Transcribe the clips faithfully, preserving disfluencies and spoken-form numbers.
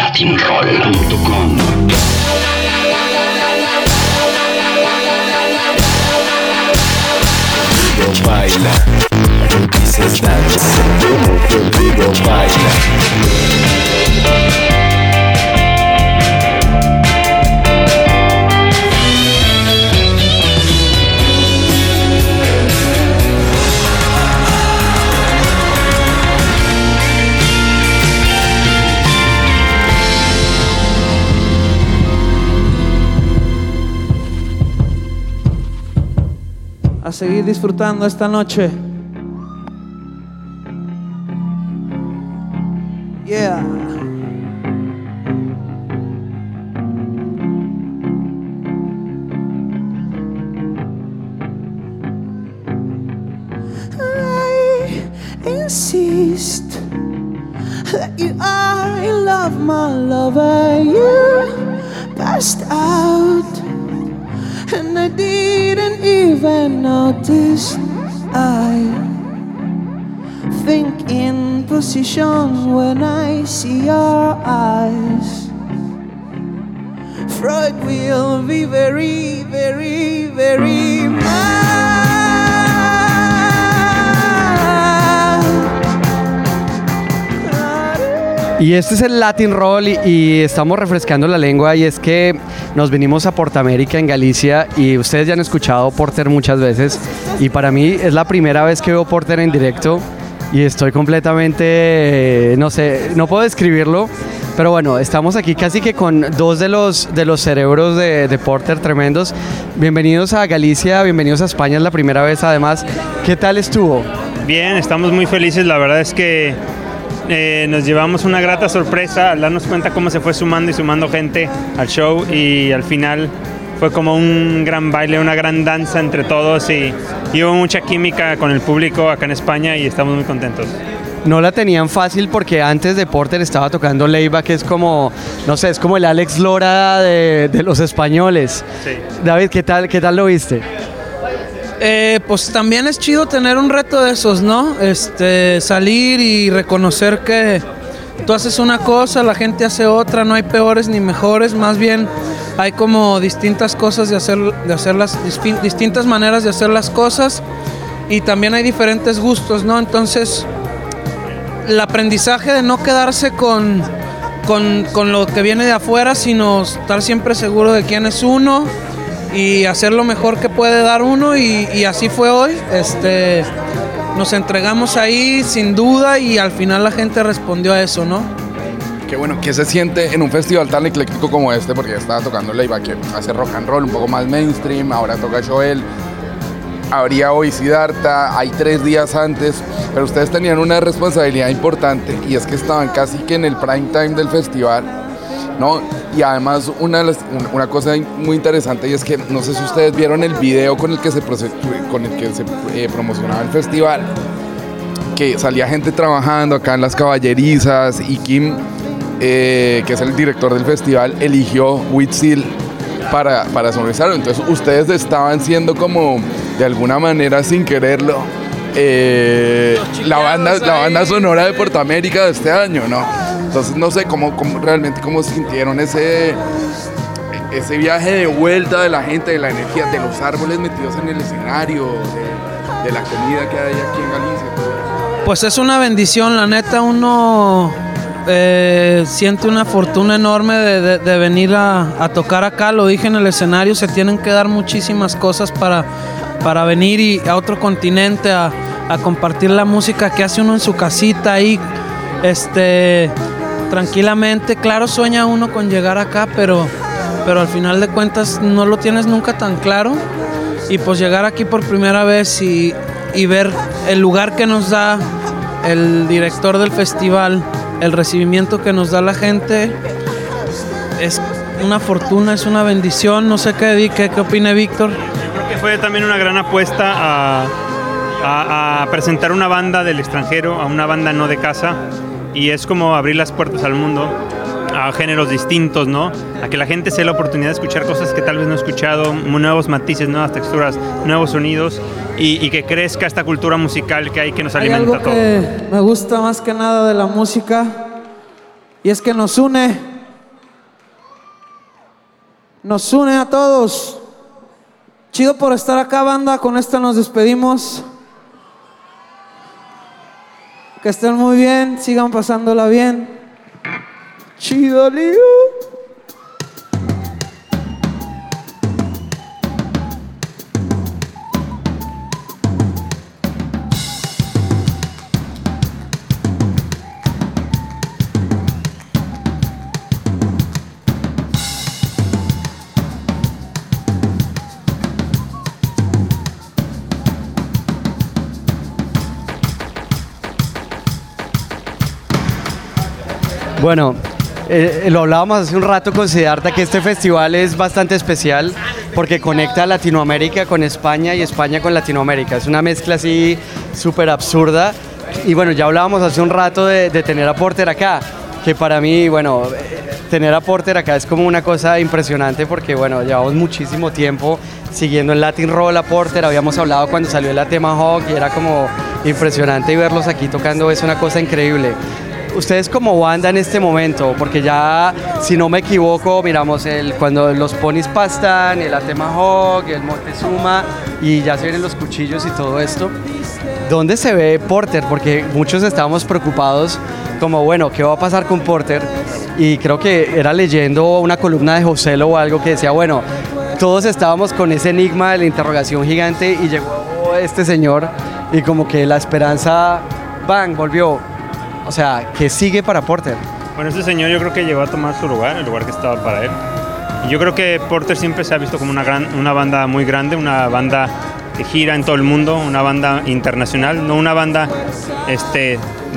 latin roll punto com. Baila, dices danza, conmigo baila. A seguir disfrutando esta noche. Yeah. I insist that you are in love, my lover. You passed out and I didn't even notice. I think in position when I see your eyes. Freud will be very, very, very mad. Y este es el Latin Roll y, y estamos refrescando la lengua, y es que nos venimos a Portamérica en Galicia y ustedes ya han escuchado Porter muchas veces y para mí es la primera vez que veo Porter en directo y estoy completamente, no sé, no puedo describirlo, pero bueno, estamos aquí casi que con dos de los, de los cerebros de, de Porter tremendos. Bienvenidos a Galicia, bienvenidos a España, es la primera vez además. ¿Qué tal estuvo? Bien, estamos muy felices, la verdad es que Eh, nos llevamos una grata sorpresa al darnos cuenta cómo se fue sumando y sumando gente al show, y al final fue como un gran baile, una gran danza entre todos, y, y hubo mucha química con el público acá en España y estamos muy contentos. No la tenían fácil porque antes de Porter estaba tocando Leiva, que es como, no sé, es como el Alex Lora de, de los españoles. Sí. David, ¿qué tal, qué tal lo viste? Eh, pues también es chido tener un reto de esos, ¿no? Este, salir y reconocer que tú haces una cosa, la gente hace otra, no hay peores ni mejores, más bien hay como distintas cosas de hacer, de hacerlas, distintas maneras de hacer las cosas, y también hay diferentes gustos, ¿no? Entonces, el aprendizaje de no quedarse con, con, con lo que viene de afuera, sino estar siempre seguro de quién es uno y hacer lo mejor que puede dar uno, y, y así fue hoy. Este, nos entregamos ahí sin duda y al final la gente respondió a eso, ¿no? Qué bueno, ¿qué se siente en un festival tan ecléctico como este? Porque ya estaba tocando Leiva, que hace rock and roll un poco más mainstream, ahora toca Joel, habría hoy Siddhartha, hay tres días antes, pero ustedes tenían una responsabilidad importante y es que estaban casi que en el prime time del festival, ¿no? Y además una, una cosa muy interesante, y es que no sé si ustedes vieron el video con el que se, con el que se eh, promocionaba el festival, que salía gente trabajando acá en las caballerizas, y Kim, eh, que es el director del festival, eligió Huitzil para, para sonorizarlo. Entonces ustedes estaban siendo como, de alguna manera sin quererlo, eh, la, banda, la banda sonora de Portamérica de este año, ¿no? Entonces no sé cómo, cómo realmente cómo sintieron ese, ese viaje de vuelta de la gente, de la energía, de los árboles metidos en el escenario, de, de la comida que hay aquí en Galicia. Pues es una bendición, la neta, uno eh, siente una fortuna enorme de, de, de venir a, a tocar acá. Lo dije en el escenario, se tienen que dar muchísimas cosas para, para venir y a otro continente a, a compartir la música que hace uno en su casita ahí, este, tranquilamente. Claro, sueña uno con llegar acá, pero, pero al final de cuentas no lo tienes nunca tan claro, y pues llegar aquí por primera vez y, y ver el lugar que nos da el director del festival, el recibimiento que nos da la gente, es una fortuna, es una bendición. No sé qué, qué, qué opine Víctor. Creo que fue también una gran apuesta a, a, a presentar una banda del extranjero, a una banda no de casa, y es como abrir las puertas al mundo, a géneros distintos, ¿no? A que la gente se dé la oportunidad de escuchar cosas que tal vez no ha escuchado, nuevos matices, nuevas texturas, nuevos sonidos, y, y que crezca esta cultura musical que hay, que nos Hay alimenta algo todo. Que me gusta más que nada de la música, y es que nos une nos une a todos. Chido por estar acá, banda. Con esta nos despedimos. Que estén muy bien, sigan pasándola bien. Chido, lío. Bueno, eh, lo hablábamos hace un rato con Siddhartha, que este festival es bastante especial porque conecta a Latinoamérica con España y España con Latinoamérica. Es una mezcla así súper absurda. Y bueno, ya hablábamos hace un rato de, de tener a Porter acá, que para mí, bueno, tener a Porter acá es como una cosa impresionante porque, bueno, llevamos muchísimo tiempo siguiendo el Latin Roll a Porter. Habíamos hablado cuando salió el Tomahawk y era como impresionante, y verlos aquí tocando es una cosa increíble. Ustedes como banda en este momento, porque ya, si no me equivoco, miramos el, cuando los ponis pastan, el Tomahawk, el Montezuma, y ya se vienen los cuchillos y todo esto. ¿Dónde se ve Porter? Porque muchos estábamos preocupados, como bueno, ¿qué va a pasar con Porter? Y creo que era leyendo una columna de Joselo o algo que decía, bueno, todos estábamos con ese enigma de la interrogación gigante y llegó este señor y como que la esperanza, ¡bang!, volvió. O sea, ¿qué sigue para Porter? Bueno, este señor yo creo que llegó a tomar su lugar, el lugar que estaba para él. Y yo creo que Porter siempre se ha visto como una, gran, una banda muy grande, una banda que gira en todo el mundo, una banda internacional, no una banda este,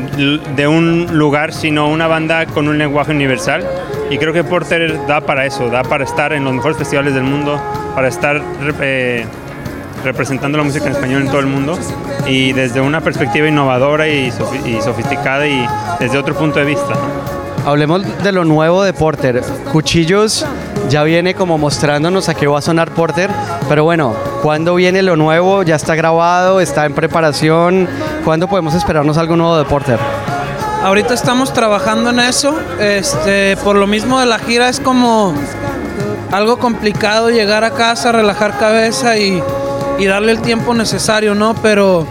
de un lugar, sino una banda con un lenguaje universal. Y creo que Porter da para eso, da para estar en los mejores festivales del mundo, para estar eh, representando la música en español en todo el mundo, y desde una perspectiva innovadora y, sofi- y sofisticada y desde otro punto de vista, ¿no? Hablemos de lo nuevo de Porter. Cuchillos ya viene como mostrándonos a qué va a sonar Porter, pero bueno, ¿cuándo viene lo nuevo? ¿Ya está grabado? ¿Está en preparación? ¿Cuándo podemos esperarnos algo nuevo de Porter? Ahorita estamos trabajando en eso. Este, por lo mismo de la gira es como algo complicado llegar a casa, relajar cabeza y, y darle el tiempo necesario, ¿no? Pero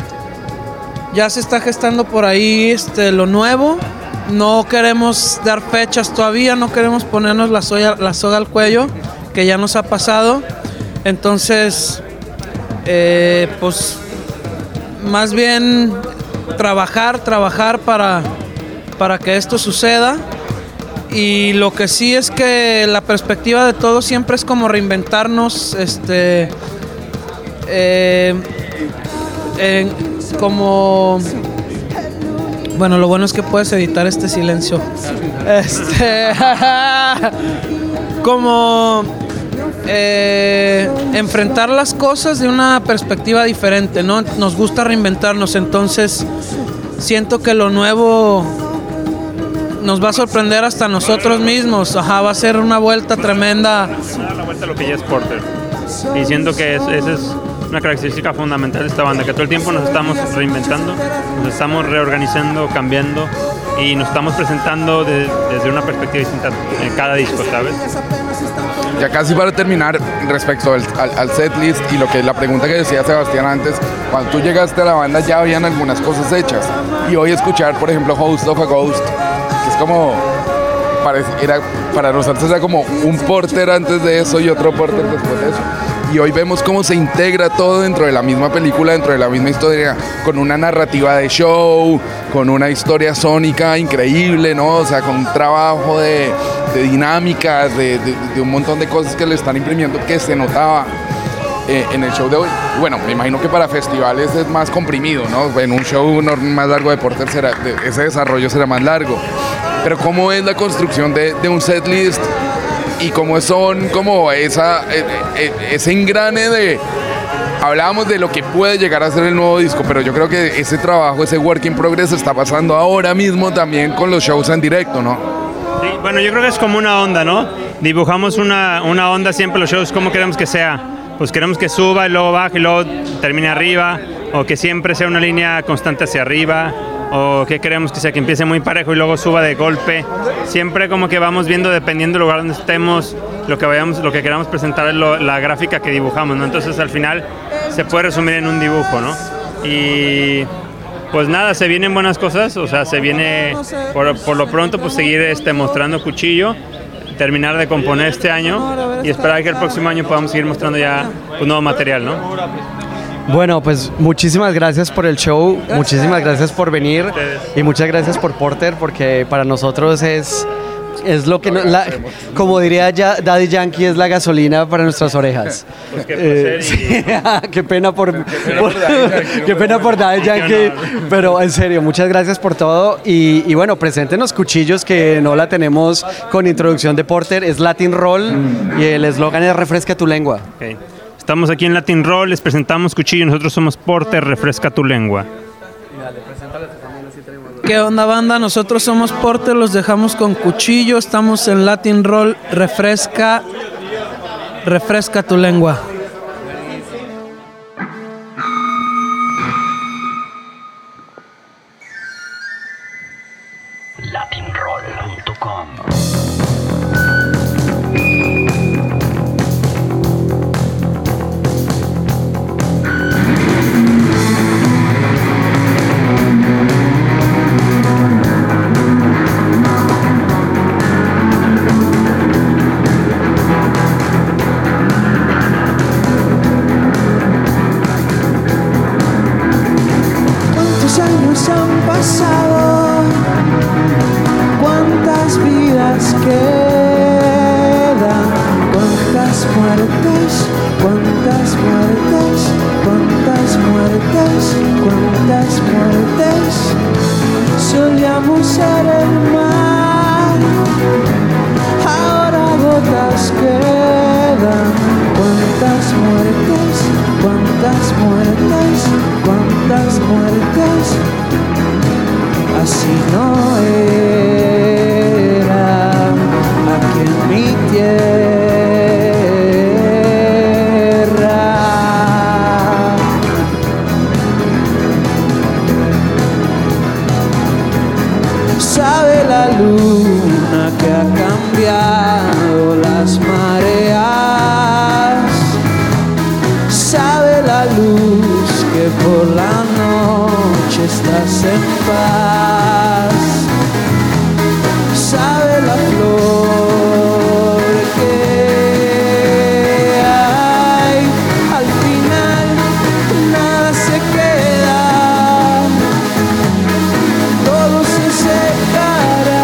ya se está gestando por ahí este, lo nuevo. No queremos dar fechas todavía, no queremos ponernos la, soya, la soga al cuello, que ya nos ha pasado. Entonces, eh, pues, más bien trabajar, trabajar para, para que esto suceda. Y lo que sí es que la perspectiva de todo siempre es como reinventarnos, este, eh, eh, como... Bueno, lo bueno es que puedes editar este silencio. Este, como eh, enfrentar las cosas de una perspectiva diferente, ¿no? Nos gusta reinventarnos, entonces siento que lo nuevo nos va a sorprender hasta nosotros mismos. Ajá, va a ser una vuelta tremenda. Dar la vuelta a lo que ya es Porter. Y siento que es, esa es una característica fundamental de esta banda, que todo el tiempo nos estamos reinventando, nos estamos reorganizando, cambiando y nos estamos presentando de, desde una perspectiva distinta en cada disco, ¿sabes? Ya casi para terminar, respecto al, al, al setlist y lo que la pregunta que decía Sebastián antes, cuando tú llegaste a la banda ya habían algunas cosas hechas, y hoy escuchar, por ejemplo, Host of a Ghost, que es como, parece, era, para nosotros era como un Porter antes de eso y otro Porter después de eso. Y hoy vemos cómo se integra todo dentro de la misma película, dentro de la misma historia, con una narrativa de show, con una historia sónica increíble, ¿no? O sea, con un trabajo de, de dinámicas, de, de, de un montón de cosas que le están imprimiendo que se notaba eh, en el show de hoy. Bueno, me imagino que para festivales es más comprimido, ¿no? En un show más largo de Porter será, de, ese desarrollo será más largo. Pero ¿cómo es la construcción de, de un setlist? Y cómo son como esa, ese engrane de... Hablábamos de lo que puede llegar a ser el nuevo disco, pero yo creo que ese trabajo, ese work in progress está pasando ahora mismo también con los shows en directo, ¿no? Sí, bueno, yo creo que es como una onda, ¿no? Dibujamos una, una onda siempre los shows, ¿cómo queremos que sea? Pues queremos que suba y luego baje y luego termine arriba, o que siempre sea una línea constante hacia arriba, o qué queremos que sea, que empiece muy parejo y luego suba de golpe. Siempre como que vamos viendo, dependiendo del lugar donde estemos, lo que vayamos, lo que queramos presentar es lo, la gráfica que dibujamos, ¿no? Entonces al final se puede resumir en un dibujo, ¿no? Y pues nada, se vienen buenas cosas, o sea, se viene por, por lo pronto pues seguir este, mostrando Cuchillo, terminar de componer este año y esperar que el próximo año podamos seguir mostrando ya un nuevo material, ¿no? Bueno, pues muchísimas gracias por el show, muchísimas gracias por venir y muchas gracias por Porter, porque para nosotros es, es lo que, no, la, como diría ya Daddy Yankee, es la gasolina para nuestras orejas. Pues qué Eh, placer sí, qué pena por, por- qué pena por Daddy Yankee, pero en serio, muchas gracias por todo y, y bueno, preséntenos Cuchillos, que no la tenemos con introducción de Porter, es Latin Roll y el eslogan es Refresca tu lengua. Ok. Estamos aquí en Latin Roll, les presentamos Cuchillo, nosotros somos Porter, refresca tu lengua. ¿Qué onda, banda? Nosotros somos Porter, los dejamos con Cuchillo. Estamos en Latin Roll. Refresca, refresca tu lengua. latin roll punto com. ¿Cuántos años han pasado? ¿Cuántas vidas quedan? ¿Cuántas muertes? ¿Cuántas muertes? ¿Cuántas muertes? ¿Cuántas muertes? Solíamos ser el mar, ahora gotas quedan. ¿Cuántas muertes? ¿Cuántas muertes? ¿Cuántas muertes? Así no era aquí en mi tierra. Sabe la luna que ha cambiado las mareas. Sabe la luz que por la noche estás en paz. Sabe la flor que hay. Al final nada se queda, todo se secará.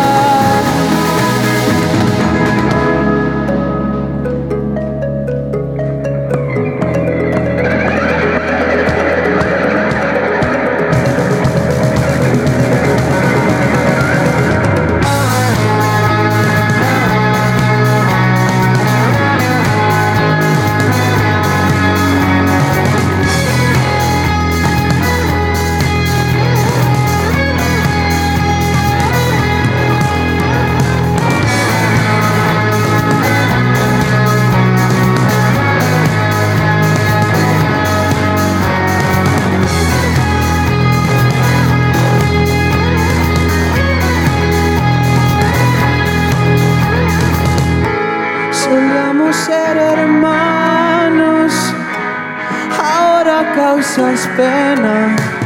Solíamos ser hermanos, ahora causas pena.